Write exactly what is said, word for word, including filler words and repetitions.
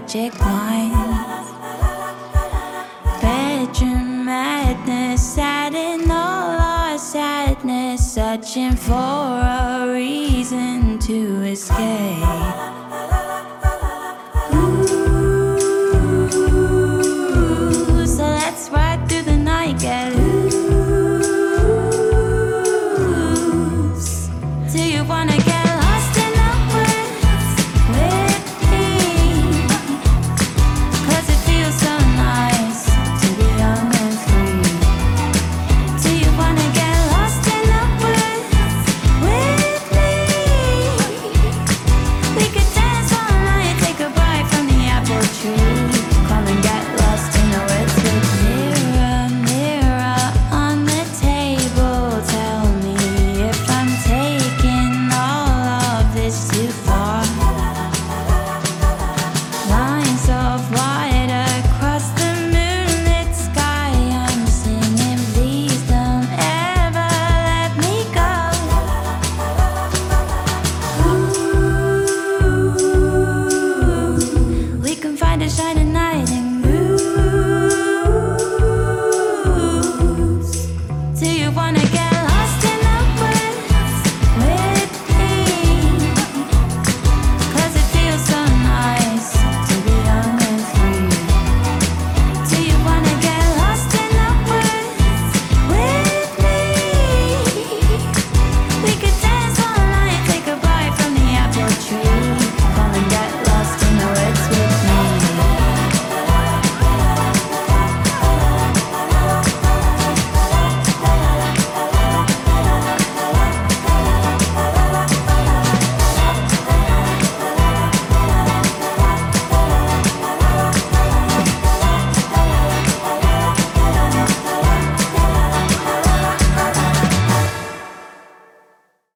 magic mind. Bedroom madness, sad in all our sadness, searching for a reason to escape. Ooh, so let's ride through the night, get loose. Do you wanna get lost in the woods with me? 'Cause it feels so nice to be young and free. Do you wanna get lost in the woods with me? We could dance all night, take a bite from the apple tree. Come and get lost in the woods with me. Mirror, mirror on the table, tell me if I'm taking all of this too far. Lines of white across the moonlit sky, I'm singing, please don't ever let me go. Ooh, we can find a shining night and